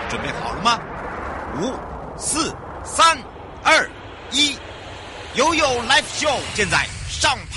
准备好了吗？5、4、3、2、1，悠悠 Live Show 现在上拍。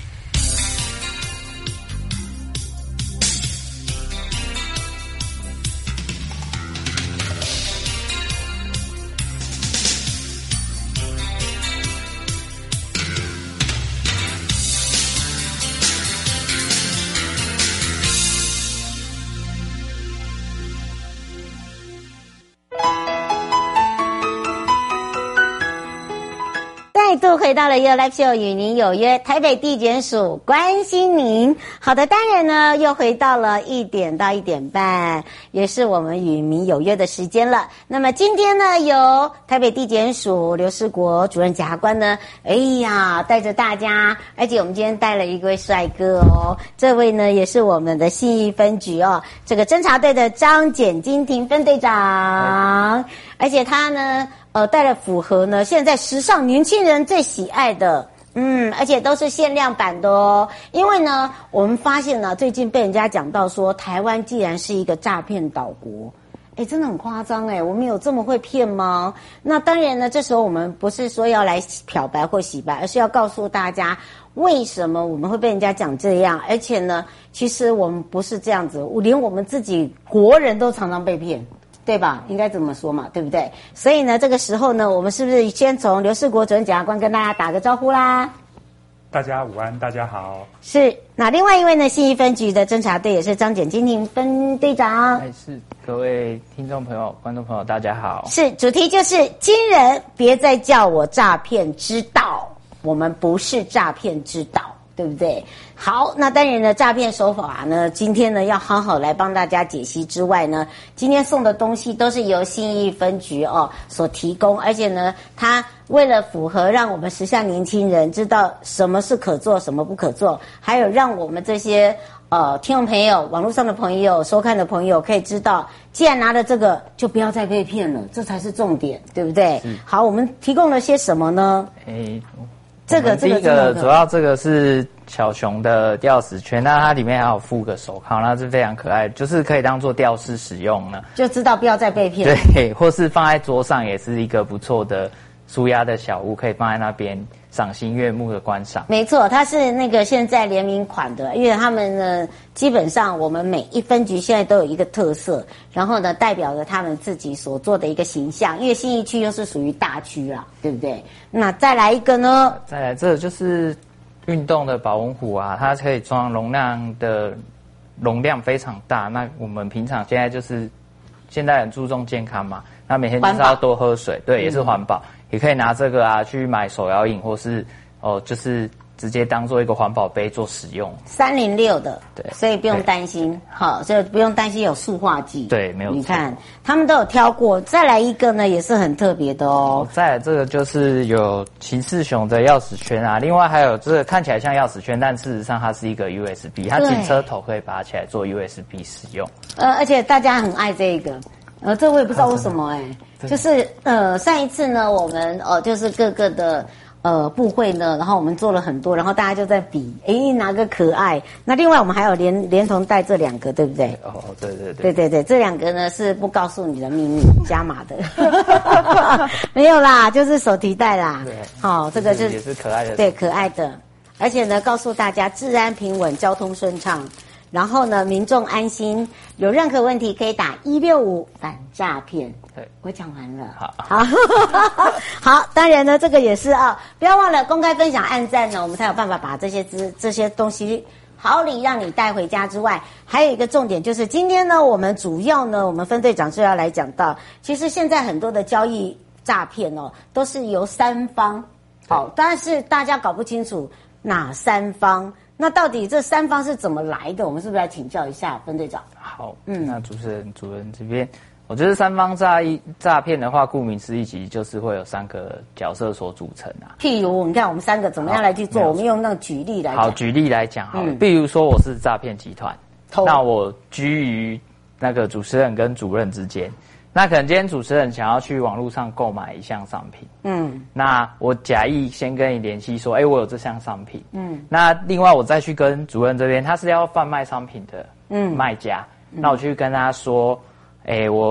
再度回到了悠悠 Live Show 与您有约，台北地检署关心您。好的，当然呢，又回到了1点到1点半，也是我们与民有约的时间了。那么今天呢，由台北地检署刘世国主任检察官呢，带着大家，而且我们今天带了一位帅哥哦，这位呢也是我们的信义分局哦，这个侦查队的张简金庭分队长，而且他呢。带了符合呢，现在时尚年轻人最喜爱的，而且都是限量版的哦。因为呢，我们发现呢，最近被人家讲到说，台湾既然是一个诈骗岛国，真的很夸张我们有这么会骗吗？那当然呢，这时候我们不是说要来漂白或洗白，而是要告诉大家为什么我们会被人家讲这样，而且呢，其实我们不是这样子，连我们自己国人都常常被骗。对吧？应该这么说嘛，对不对？所以呢，这个时候呢，我们是不是先从刘世国主任检察官跟大家打个招呼啦？ 大家午安，大家好。 是，那另外一位呢，信义分局的侦查队也是张简金庭分队长。 是各位听众朋友、观众朋友，大家好。 是，主题就是今人别再叫我诈骗之道，我们不是诈骗之道。对不对？好，那当然呢，诈骗手法呢，今天呢要好好来帮大家解析之外呢，今天送的东西都是由信义分局所提供，而且呢，他为了符合让我们时下年轻人知道什么是可做，什么不可做，还有让我们这些听众朋友、网络上的朋友、收看的朋友可以知道，既然拿了这个，就不要再被骗了，这才是重点，对不对？好，我们提供了些什么呢？ 第一个主要这个是小熊的吊饰圈，那它里面还有附个手铐，那是非常可爱，就是可以当做吊饰使用呢， 就知道不要再被骗。 对，或是放在桌上也是一个不错的舒压的小物，可以放在那边赏心悦目的观赏。 没错，它是那个现在联名款的，因为他们呢，基本上我们每一分局现在都有一个特色，然后呢，代表着他们自己所做的一个形象，因为信义区又是属于大区啦，对不对？那再来一个呢？ 再来这就是运动的保温壶啊，它可以装容量非常大。那我们平常现在就是现代人注重健康嘛，那每天就是要多喝水，对，也是环保。也可以拿这个啊去买手摇饮，或是就是直接当做一个环保杯做使用。306的，对，所以不用担心，好，所以不用担心有塑化剂。 对，没有错。 你看他们都有挑过。再来一个呢，也是很特别的哦。 再来这个就是有骑士熊的钥匙圈啊，另外还有这个看起来像钥匙圈，但事实上它是一个 USB， 它警车头可以拔起来做 USB 使用。 而且大家很爱这个。这我也不知道为什么就是上一次呢，我们就是各个的部会呢，然后我们做了很多，然后大家就在比，哪个可爱？那另外我们还有连同带这2个，对不对？对，这2个呢是不告诉你的秘密，加码的，没有啦，就是手提袋啦。对，这个也是可爱的， 对，可爱的，而且呢，告诉大家治安平稳，交通顺畅。然后呢，民众安心，有任何问题可以打165反诈骗。对，我讲完了。好，好，当然呢，这个也是不要忘了公开分享、按赞呢，我们才有办法把这些东西好礼让你带回家之外，还有一个重点就是今天呢，我们主要呢，我们分队长是要来讲到，其实现在很多的交易诈骗都是由3方，但是大家搞不清楚哪3方。那到底这3方是怎么来的？我们是不是来请教一下分队长？ 好，那主任这边，我觉得3方诈骗的话，顾名思义，其实就是会有3个角色所组成啊。 譬如，你看我们3个怎么样来去做？我们用那个举例来讲。 好，举例来讲好了。比如说我是诈骗集团，那我居于那个主持人跟主任之间。那可能今天主持人想要去网络上购买一项商品，那我假意先跟你联系说，我有这项商品，那另外我再去跟主任这边，他是要贩卖商品的卖家，那我去跟他说，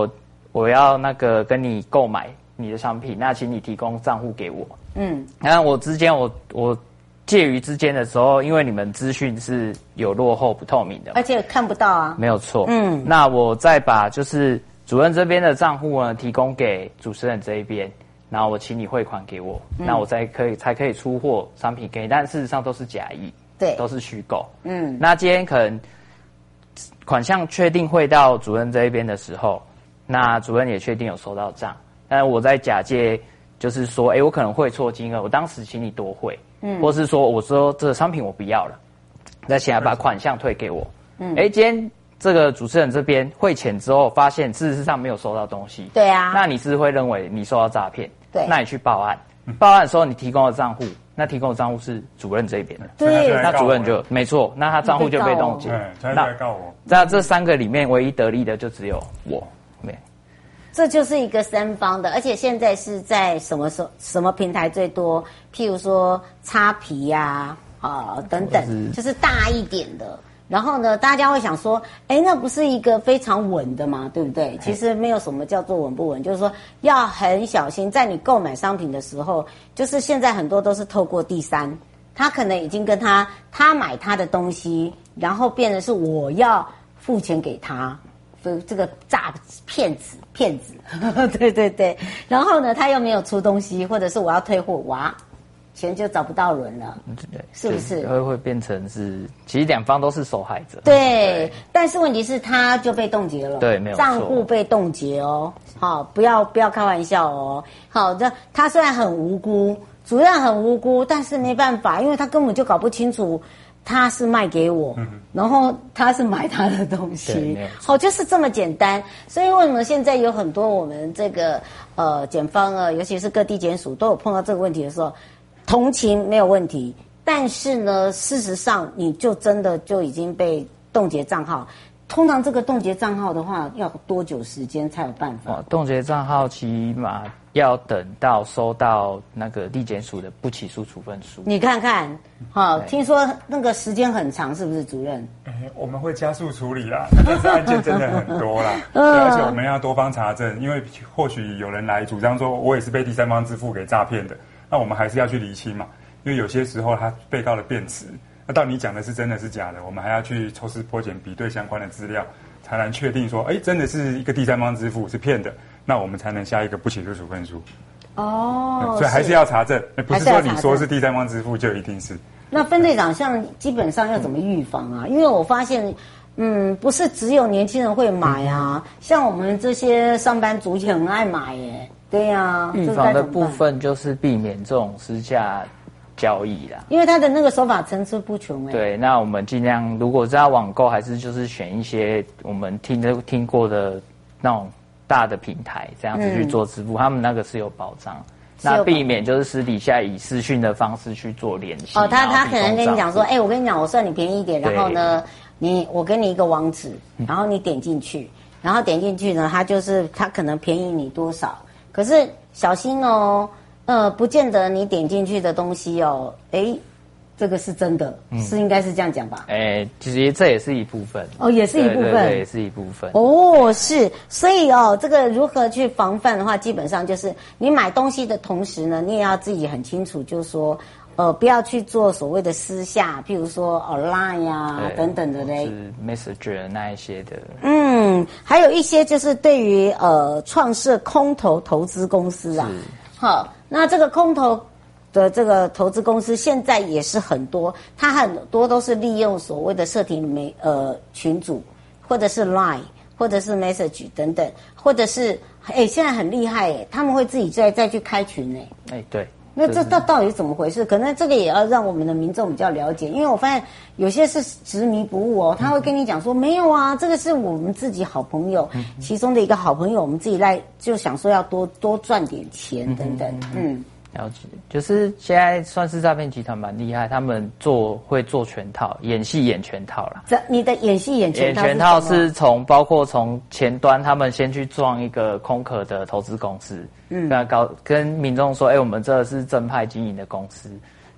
我要那个跟你购买你的商品，那请你提供账户给我。那我之间我介于之间的时候，因为你们资讯是有落后不透明的， 而且看不到啊。 没有错。那我再把就是主任这边的账户呢提供给主持人这一边，然后我请你汇款给我，那我才可以出货商品给你，但事实上都是假意， 对， 都是虚构。那今天可能款项确定汇到主任这一边的时候，那主任也确定有收到账，但我在假借就是说，我可能汇错金额，我当时请你多汇，或是说我说这个商品我不要了，再请他把款项退给我。今天这个主持人这边汇钱之后，发现事实上没有收到东西， 对啊， 那你是会认为你受到诈骗， 对， 那你去报案，报案的时候你提供的账户，那提供的账户是主任这边的， 对， 那主任就没错，那他账户就被冻结， 他来告我。 那这3个里面唯一得利的就只有我， 这就是一个三方的，而且现在是在什么平台最多？譬如说擦皮呀，等等，就是大一点的。然后呢，大家会想说，那不是一个非常稳的吗？对不对？其实没有什么叫做稳不稳，就是说要很小心，在你购买商品的时候，就是现在很多都是透过第三，他可能已经跟他买他的东西，然后变成是我要付钱给他。这个骗子，对对对，然后呢，他又没有出东西，或者是我要退货，哇，钱就找不到人了，是不是？ 会变成是，其实两方都是受害者。 对，但是问题是他就被冻结了， 对，没有错， 账户被冻结哦，好，不要开玩笑哦，好的，他虽然很无辜，主任很无辜，但是没办法，因为他根本就搞不清楚。他是卖给我，然后他是买他的东西，就是这么简单。所以为什么现在有很多我们这个检方啊，尤其是各地检署都有碰到这个问题的时候，同情没有问题，但是呢，事实上你就真的就已经被冻结账号。通常这个冻结账号的话，要多久时间才有办法？ 冻结账号起码要等到收到那个地检署的不起诉处分书。 你看看，听说那个时间很长，是不是主任？ 我们会加速处理啦，但是案件真的很多啦，而且我们要多方查证，因为或许有人来主张说我也是被第三方支付给诈骗的，那我们还是要去厘清嘛，因为有些时候他被告的辩词。那到底你讲的是真的是假的？我们还要去抽丝剥茧，比对相关的资料，才能确定说，真的是一个第三方支付是骗的，那我们才能下一个不起诉处分书。所以还是要查证，不是说你说是第三方支付就一定是。 那分队长基本上要怎么预防啊？因为我发现，不是只有年轻人会买啊，像我们这些上班族也很爱买耶。对呀， 预防的部分就是避免这种私下交易啦， 因为他的那个手法层出不穷对，那我们尽量，如果是要网购，还是就是选一些我们听过的那种大的平台，这样子去做支付，他们那个是有保障。那避免就是私底下以视讯的方式去做联系。 他可能跟你讲说，我跟你讲，我算你便宜一点，然后呢，我给你一个网址，然后你点进去，然后点进去呢，他可能便宜你多少，可是小心哦。不见得你点进去的东西这个是真的，是应该是这样讲吧？ 其实这也是一部分也是一部分， 对，也是一部分。 是，所以这个如何去防范的话，基本上就是你买东西的同时呢，你也要自己很清楚，就是说，不要去做所谓的私下，譬如说Line 啊等等的嘞， 是 Messenger 那一些的。 还有一些就是对于创设空头投资公司啊。好，那这个空头的这个投资公司现在也是很多，它很多都是利用所谓的社群群组，或者是 Line， 或者是 Message 等等，或者是现在很厉害他们会自己再去开群对。 那这到底是怎么回事？可能这个也要让我们的民众比较了解，因为我发现有些是执迷不悟他会跟你讲说没有啊，这个是我们自己好朋友其中的一个好朋友，我们自己就想说要多赚点钱等等。 了解，就是现在算是诈骗集团蛮厉害，他们会做全套，演戏演全套啦。 你的演戏演全套， 演全套是包括从前端，他们先去撞一个空壳的投资公司，跟民众说，我们这是正派经营的公司，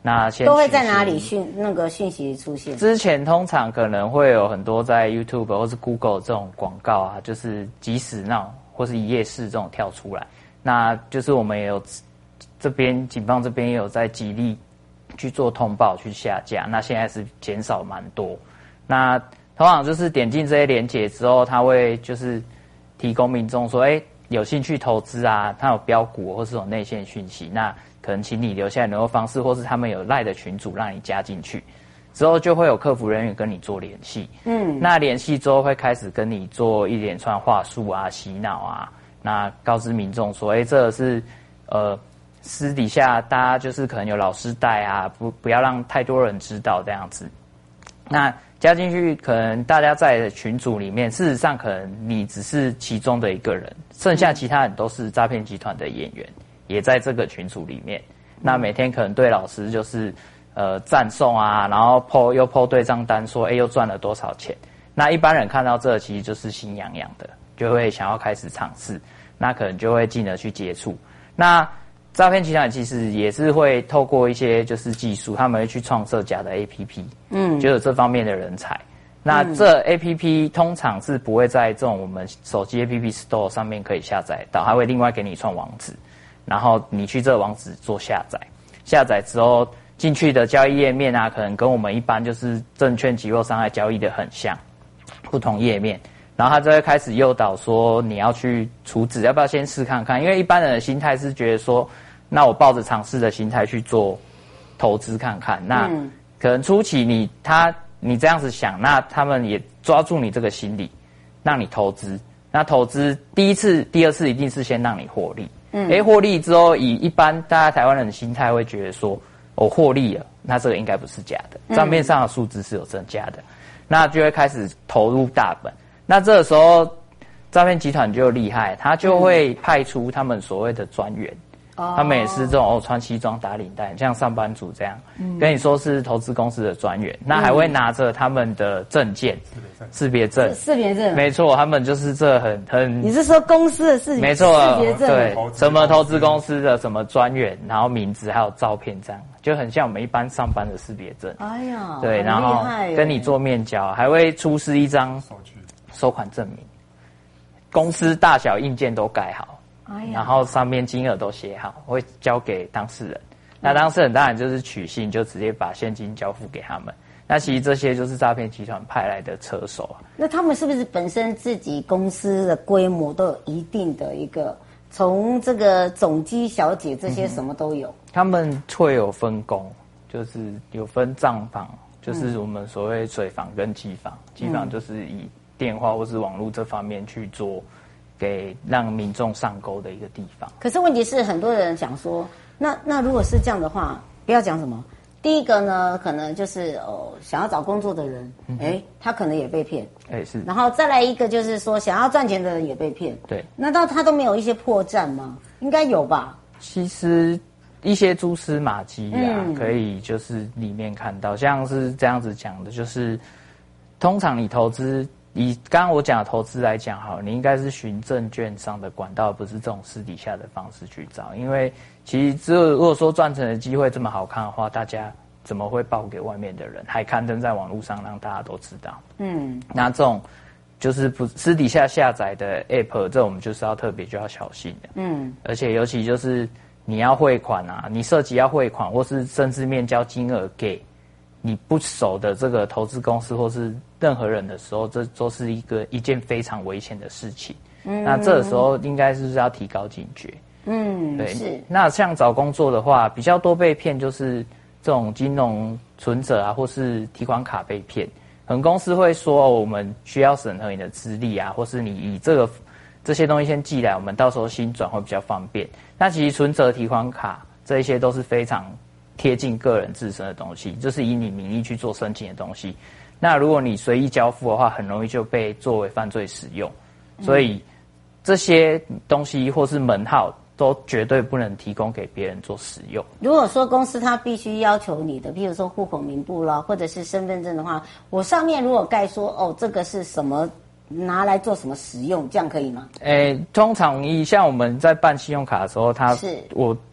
那先都会在哪里那个讯息出现？ 之前通常可能会有很多在 YouTube 或是 Google 这种广告啊，就是即时那种或是一页式这种跳出来。那就是我们也有这边警方这边也有在极力去做通报去下架，那现在是减少蛮多。那通常就是点进这些连结之后，他会就是提供民众说，有兴趣投资啊，他有标股或是有内线讯息，那可能请你留下联络方式，或是他们有赖的群组让你加进去，之后就会有客服人员跟你做联系。那联系之后会开始跟你做一连串话术啊、洗脑啊，那告知民众说，这是私底下大家就是可能有老师带啊，不要让太多人知道这样子。那加进去，可能大家在群组里面，事实上可能你只是其中的一个人，剩下其他人都是诈骗集团的演员。也在这个群组里面，那每天可能对老师就是赞颂啊，然后又 po 对账单说，又赚了多少钱。那一般人看到这其实就是心痒痒的，就会想要开始尝试，那可能就会进而去接触。那诈骗集团其实也是会透过一些就是技术，他们会去创设假的 APP， 就有这方面的人才。那这 APP 通常是不会在这种我们手机 APP Store 上面可以下载到，它会另外给你一串网址。然后你去这个网址做下载，下载之后进去的交易页面啊，可能跟我们一般就是证券期货商来交易的很像，不同页面。然后他就会开始诱导说你要去处置，要不要先试看看？因为一般人的心态是觉得说，那我抱着尝试的心态去做投资看看。那可能初期你这样子想，那他们也抓住你这个心理，让你投资。那投资第一次、第二次一定是先让你获利。获利之后，以一般大家台湾人的心态会觉得说，我获利了，那这个应该不是假的，账面上的数字是有增加的，那就会开始投入大本。那这个时候，诈骗集团就厉害，他就会派出他们所谓的专员，他们也是这种穿西装打领带，像上班族这样，跟你说是投资公司的专员，那还会拿着他们的证件、识别证，没错，他们就是这很。 你是说公司的识别证？ 没错，对，什么投资公司的什么专员，然后名字还有照片，这样就很像我们一般上班的识别证。 哎呀， 对，然后跟你做面交，还会出示一张收款证明，公司大小印鉴都盖好。然后上面金额都写好，会交给当事人。那当事人当然就是取信，就直接把现金交付给他们。那其实这些就是诈骗集团派来的车手啊。 那他们是不是本身自己公司的规模都有一定的一个，从这个总机小姐这些什么都有？ 他们会有分工，就是有分账房，就是我们所谓水房跟机房。机房就是以电话或是网络这方面去做。给让民众上钩的一个地方。 可是问题是，很多人想说，那如果是这样的话，不要讲什么。第一个呢，可能就是想要找工作的人，他可能也被骗， 是。 然后再来一个就是说，想要赚钱的人也被骗， 对。 难道他都没有一些破绽吗？应该有吧。 其实一些蛛丝马迹啊，可以就是里面看到，像是这样子讲的，就是通常你投资。以刚刚我讲的投资来讲好，你应该是循证券商的管道，不是这种私底下的方式去找。因为其实如果说赚钱的机会这么好看的话，大家怎么会报给外面的人，还刊登在网络上让大家都知道？那这种就是不私底下下载的 App， 这我们就是要特别就要小心的。而且尤其就是你要汇款啊，你涉及要汇款，或是甚至面交金额给你不熟的这个投资公司或是任何人的时候，这都是一件非常危险的事情。那这个时候应该是要提高警觉。对。是。那像找工作的话，比较多被骗就是这种金融存折啊，或是提款卡被骗。可能公司会说，我们需要审核你的资历啊，或是你以这些东西先寄来，我们到时候新转会比较方便。那其实存折、提款卡这一些都是非常贴近个人自身的东西，就是以你名义去做申请的东西。那如果你随意交付的话，很容易就被作为犯罪使用。所以这些东西或是门号都绝对不能提供给别人做使用。 如果说公司它必须要求你的，譬如说户口名簿啦，或者是身份证的话，我上面如果盖说这个是什么拿来做什么使用，这样可以吗？ 通常像我们在办信用卡的时候，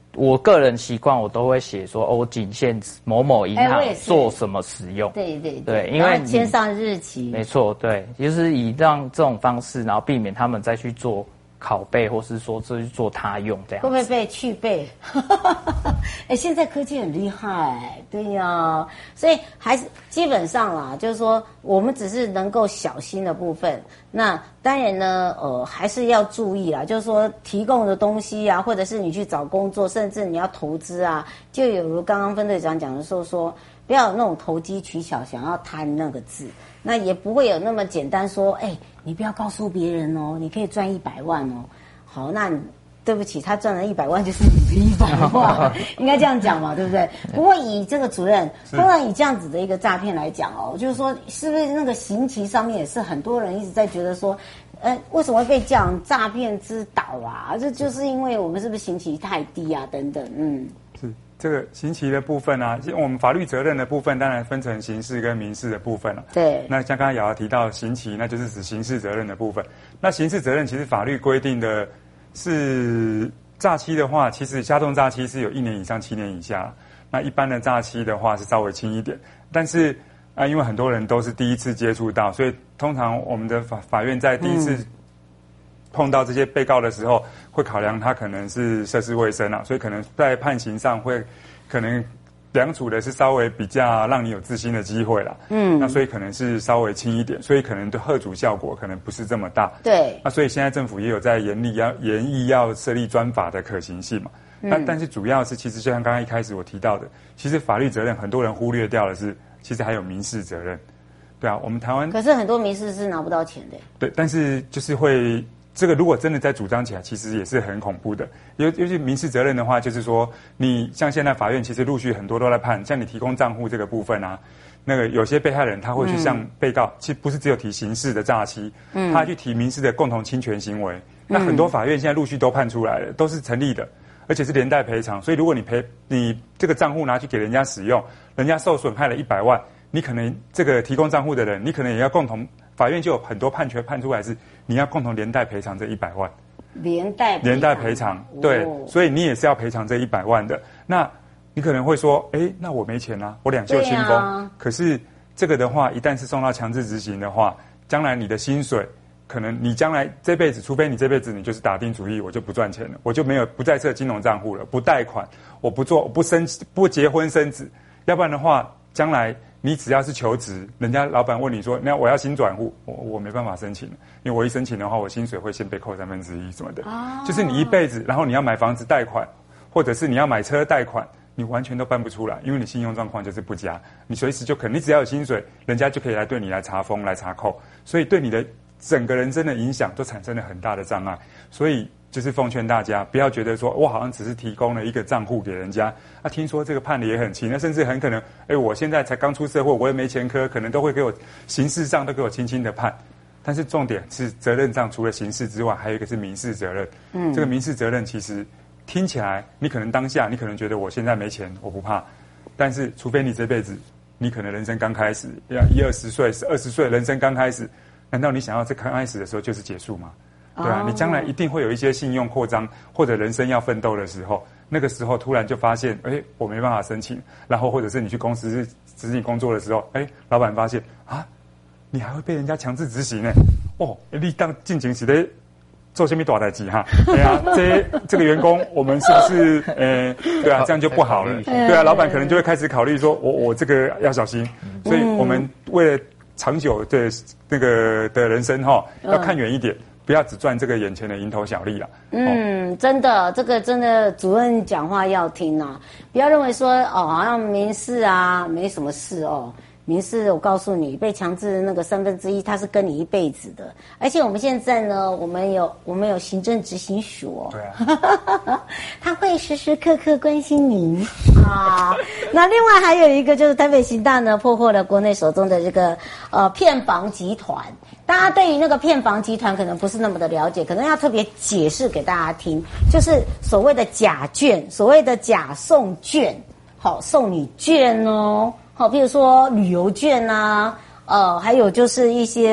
我个人习惯，我都会写说，我仅限某某银行做什么使用。 对， 因为签上日期。 没错，对，就是以让这种方式，然后避免他们再去做拷贝，或是说去做他用这样。 会不会被去背？现在科技很厉害，对呀，所以还是基本上啦，就是说我们只是能够小心的部分。那当然呢，还是要注意啦，就是说提供的东西啊，或者是你去找工作，甚至你要投资啊，就有如刚刚分队长讲的说不要有那种投机取巧，想要贪那个字，那也不会有那么简单说，你不要告诉别人哦，你可以赚100万哦。好，那你对不起，他赚了100万就是你的100万，应该这样讲嘛，对不对？不过以这个主任，通常以这样子的一个诈骗来讲哦，就是说是不是那个刑期上面也是很多人一直在觉得说，为什么会被讲诈骗之岛啊？这就是因为我们是不是刑期太低啊？等等， 是这个刑期的部分啊，我们法律责任的部分当然分成刑事跟民事的部分了。 对。 那像刚才瑶瑶提到刑期，那就是指刑事责任的部分。那刑事责任其实法律规定的是诈欺的话，其实加重诈欺是有1年以上7年以下。那一般的诈欺的话是稍微轻一点，但是因为很多人都是第一次接触到，所以通常我们的法院在第一次碰到这些被告的时候，会考量他可能是涉世未深啊，所以可能在判刑上会可能量处的是稍微比较让你有自新的机会啦。那所以可能是稍微轻一点，所以可能对吓阻效果可能不是这么大。 对。 那所以现在政府也有在严议要设立专法的可行性嘛。但是主要是其实就像刚刚一开始我提到的，其实法律责任很多人忽略掉的是，其实还有民事责任。对啊，我们台湾可是很多民事是拿不到钱的。 对，但是就是会。这个如果真的在主张起来，其实也是很恐怖的。尤其民事责任的话，就是说，你像现在法院其实陆续很多都在判，像你提供账户这个部分啊，那个有些被害人他会去向被告，其实不是只有提刑事的诈欺，他去提民事的共同侵权行为。那很多法院现在陆续都判出来了，都是成立的，而且是连带赔偿。所以如果你这个账户拿去给人家使用，人家受损害了100万，你可能这个提供账户的人，你可能也要共同。法院就有很多判决判出来是你要共同连带赔偿这100万，连带赔偿，对，所以你也是要赔偿这100万的。那你可能会说，那我没钱啊，我两袖清风。可是这个的话，一旦是送到强制执行的话，将来你的薪水，可能你将来这辈子，除非你这辈子你就是打定主意，我就不赚钱了，我就不再设金融账户了，不贷款，我不结婚生子，要不然的话，将来。你只要是求职，人家老板问你说，那我要新转户，我没办法申请，因为我一申请的话，我薪水会先被扣1/3什么的。就是你一辈子，然后你要买房子贷款，或者是你要买车贷款，你完全都办不出来，因为你信用状况就是不佳，你随时就可能，你只要有薪水，人家就可以来对你来查封、来查扣，所以对你的整个人生的影响都产生了很大的障碍，所以。就是奉劝大家，不要觉得说我好像只是提供了一个账户给人家，听说这个判的也很轻，那甚至很可能，我现在才刚出社会，我也没前科，可能都会给我刑事上都给我轻轻的判。但是重点是责任上，除了刑事之外，还有一个是民事责任。这个民事责任其实听起来，你可能当下你可能觉得我现在没钱，我不怕，但是除非你这辈子，你可能人生刚开始，要20岁、20岁人生刚开始，难道你想要在刚开始的时候就是结束吗？对啊，你将来一定会有一些信用扩张，或者人生要奋斗的时候，那个时候突然就发现，我没办法申请，然后或者是你去公司执行工作的时候，老板发现啊，你还会被人家强制执行呢，你当进行是在做什么大代志哈？对啊，这个员工我们是不是对啊，这样就不好了，对啊，老板可能就会开始考虑说，我这个要小心，所以我们为了长久的那个的人生要看远一点。不要只赚这个眼前的蝇头小利啦。 真的，这个真的主任讲话要听啊，不要认为说好像民事啊没什么事哦。民事我告诉你，被强制那个1/3，它是跟你一辈子的。而且我们现在呢，我们有行政执行署对啊， 他会时时刻刻关心您啊。那另外还有一个就是台北刑大呢破获了国内手中的这个骗房集团。大家对于那个骗房集团可能不是那么的了解，可能要特别解释给大家听，就是所谓的假券，所谓的假送券，送你券哦。譬如说旅游券啊，还有就是一些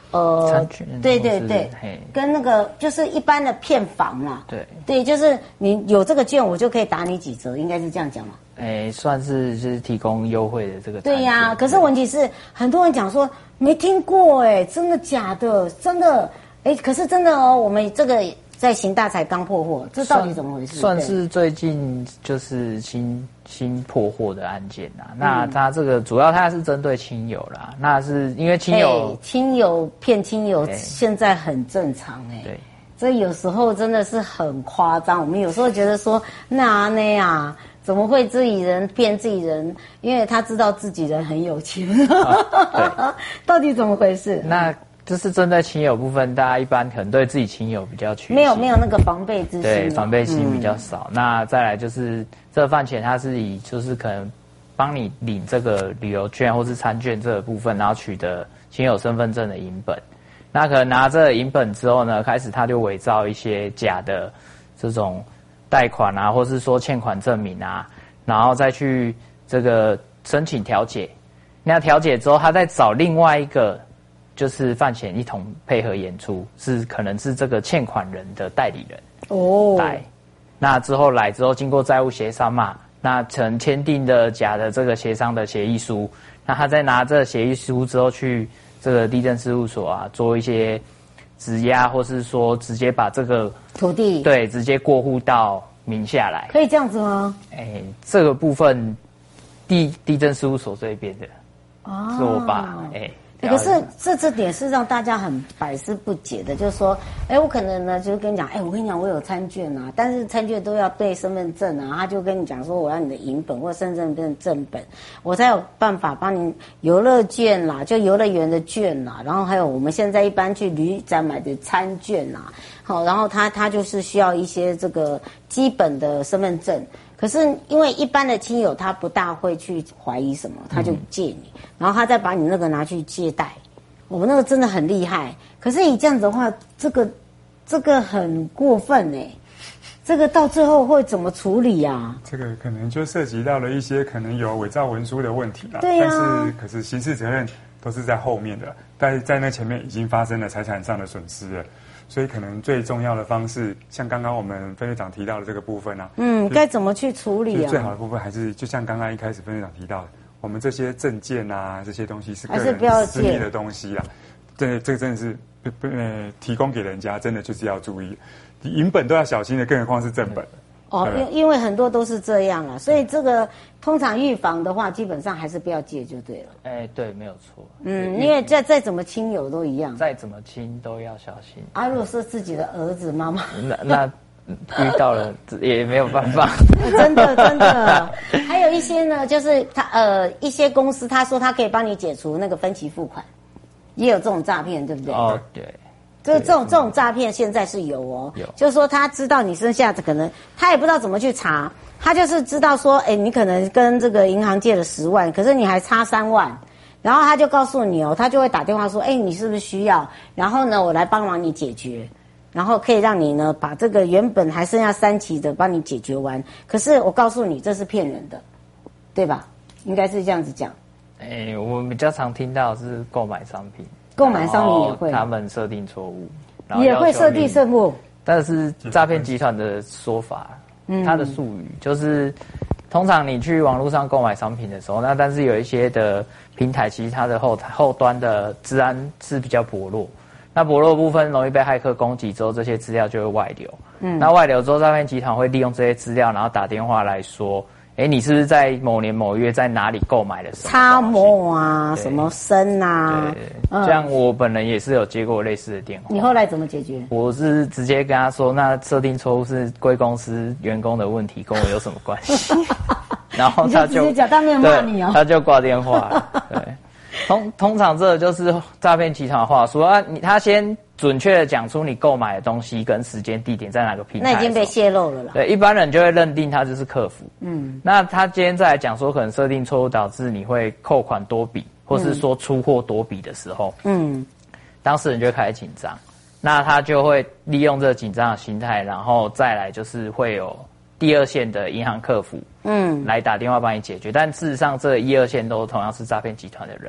对对对，跟那个就是一般的骗房啦。对，就是你有这个券，我就可以打你几折，应该是这样讲嘛。 算是就是提供优惠的这个。 对呀，可是问题是很多人讲说没听过真的假的？真的可是真的哦，我们这个在刑大才刚破获，这到底怎么回事？ 算是最近就是新破获的案件啦。那它这个主要它是针对亲友啦，那是因为亲友骗亲友，现在很正常对， 这有时候真的是很夸张。我们有时候觉得说那啊，怎么会自己人骗自己人？因为他知道自己人很有钱，到底怎么回事？ 那就是针对亲友部分，大家一般可能对自己亲友比较取没有那个防备之心， 对，防备心比较少。那再来就是这个饭钱，它是以就是可能帮你领这个旅游券或是餐券这个部分，然后取得亲友身份证的影本。那可能拿这个影本之后呢，开始他就伪造一些假的这种贷款啊，或是说欠款证明啊，然后再去这个申请调解。那调解之后，他再找另外一个。就是饭钱一同配合演出，可能是这个欠款人的代理人来，那之后经过债务协商嘛，那曾签订的假的这个协商的协议书，那他再拿这协议书之后去这个地政事务所啊做一些质押，或是说直接把这个土地直接过户到名下来， 可以这样子吗？ 这个部分地政事务所这边的是我爸可是这点是让大家很百思不解的，就是说，我可能呢就是跟你讲，我跟你讲我有餐券啊，但是餐券都要对身份证啊，他就跟你讲说我要你的影本或身份证正本，我才有办法帮你游乐券啦，就游乐园的券啦，然后还有我们现在一般去旅展买的餐券啦，好，然后他就是需要一些这个基本的身份证。可是因为一般的亲友他不大会去怀疑什么，他就借你，然后他再把你那个拿去借贷，我们那个真的很厉害。可是你这样子的话，这个很过分这个到最后会怎么处理啊？ 这个可能就涉及到了一些可能有伪造文书的问题啦。 对啊。 可是刑事责任都是在后面的，但在那前面已经发生了财产上的损失了。所以可能最重要的方式，像刚刚我们分队长提到的这个部分啊， 该怎么去处理啊？ 最好的部分还是就像刚刚一开始分队长提到的，我们这些证件啊，这些东西是个人私密的东西啊，这个真的是提供给人家，真的就是要注意，影本都要小心的，更何况是正本。 因为很多都是这样啊，所以这个通常预防的话，基本上还是不要借就对了。 对，没有错。 因为再怎么亲友都一样， 再怎么亲都要小心。 如果是自己的儿子妈妈， 那遇到了也没有办法。 真的，还有一些呢，就是一些公司他说他可以帮你解除那个分期付款，也有这种诈骗，对不对？ 对。 这种诈骗现在是有就是说他知道你剩下的可能他也不知道怎么去查，他就是知道说，你可能跟这个银行借了10万，可是你还差3万，然后他就告诉你他就会打电话说，你是不是需要？然后呢，我来帮忙你解决，然后可以让你呢把这个原本还剩下3期的帮你解决完。可是我告诉你，这是骗人的，对吧？应该是这样子讲。 我们比较常听到是购买商品。 购买商品也会， 他们设定错误， 也会设定错误。 但是诈骗集团的说法，它的术语就是，通常你去网络上购买商品的时候，那但是有一些的平台，其实它的后端的治安是比较薄弱，那薄弱的部分容易被骇客攻击之后，这些资料就会外流。那外流之后，诈骗集团会利用这些资料，然后打电话来说，你是不是在某年某月在哪里购买的什么擦墨啊，什么参啊？ 这样我本人也是有接过类似的电话。 你后来怎么解决？ 我是直接跟他说，那设定错误是贵公司员工的问题，跟我有什么关系？然后他就直接讲当面骂你他就挂电话了。对，通常这就是诈骗集团的话术啊，他先准确的讲出你购买的东西跟时间地点在哪个平台， 那已经被泄露了啦。 对，一般人就会认定他就是客服。那他今天再来讲说，可能设定错误导致你会扣款多笔，或是说出货多笔的时候，当事人就会开始紧张，那他就会利用这个紧张的心态，然后再来就是会有第2线的银行客服，来打电话帮你解决。但事实上，这1、2线都同样是诈骗集团的人。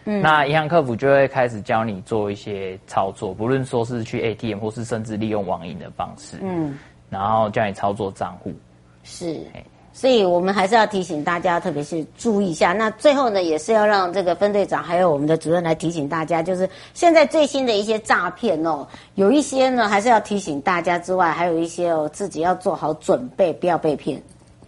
那银行客服就会开始教你做一些操作，不论说是去 ATM 或是甚至利用网银的方式，然后教你操作账户。 是。所以我们还是要提醒大家，特别是注意一下。那最后呢，也是要让这个分队长还有我们的主任来提醒大家，就是现在最新的一些诈骗哦，有一些呢还是要提醒大家之外，还有一些哦自己要做好准备，不要被骗。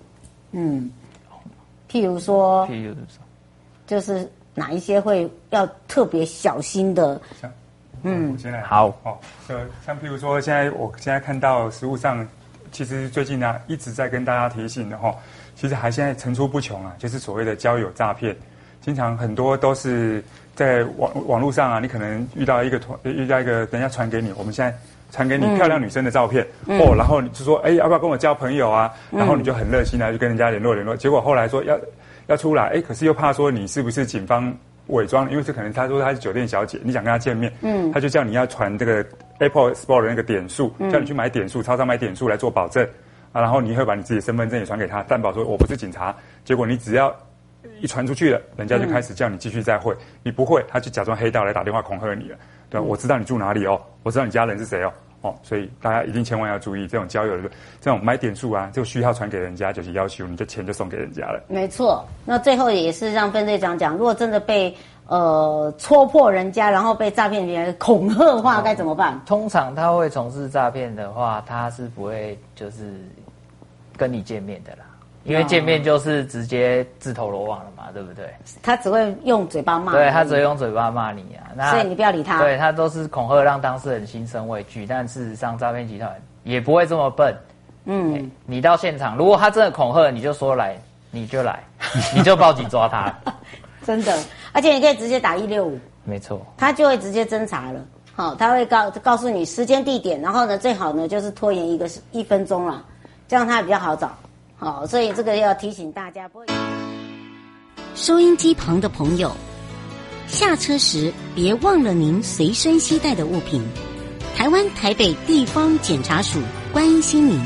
譬如说，就是哪一些会要特别小心的。 我先来。 好， 像譬如说，我现在看到实务上。其实最近呢，一直在跟大家提醒的哈，其实还现在层出不穷啊，就是所谓的交友诈骗，经常很多都是在网络上啊，你可能遇到一个人家传给你，我们现在传给你漂亮女生的照片，然后你就说，要不要跟我交朋友啊？然后你就很热心啊，就跟人家联络，结果后来说要出来，可是又怕说你是不是警方伪装，因为这可能他说他是酒店小姐，你想跟他见面，他就叫你要传这个 Apple Store 的那个点数，叫你去买点数，超商买点数来做保证啊，然后你会把你自己的身份证也传给他，担保说我不是警察，结果你只要一传出去了，人家就开始叫你继续再汇，你不会，他就假装黑道来打电话恐吓你了，对吧？我知道你住哪里哦，我知道你家人是谁哦，所以大家一定千万要注意这种交友的这种买点数啊，这个序号传给人家就是要求你的钱就送给人家了。没错，那最后也是让分队长讲，如果真的被戳破人家，然后被诈骗人家恐吓的话，该怎么办？ 通常他会从事诈骗的话，他是不会就是跟你见面的啦，因为见面就是直接自投罗网了嘛，对不对？ 他只会用嘴巴骂你， 对，他只会用嘴巴骂你啊， 所以你不要理他。 对，他都是恐吓让当事人心生畏惧，但事实上诈骗集团也不会这么笨。你到现场，如果他真的恐吓，你就说来，你就来，你就报警抓他。 真的，而且你可以直接打165， 没错， 他就会直接侦查了。好，他会告诉你时间地点，然后呢，最好呢就是拖延1分钟啦，这样他比较好找。好，所以这个要提醒大家。 收音机旁的朋友，下车时别忘了您随身携带的物品。台湾台北地方检察署关心您。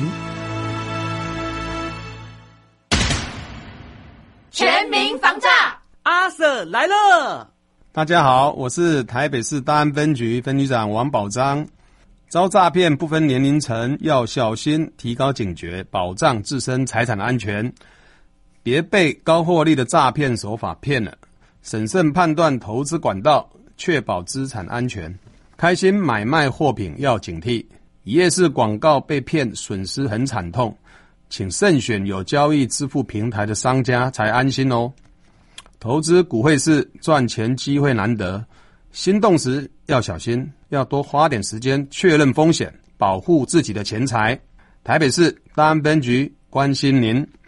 全民防诈， 阿 Sir 来了！ 大家好，我是台北市大安分局分局长王宝章。遭诈骗不分年龄层，要小心，提高警觉，保障自身财产安全，别被高获利的诈骗手法骗了。审慎判断投资管道，确保资产安全。开心买卖货品要警惕，一页式广告被骗，损失很惨痛。请慎选有交易支付平台的商家才安心哦。投资股汇市赚钱机会难得，心动时要小心，要多花点时间确认风险，保护自己的钱财。台北市大安分局关心您。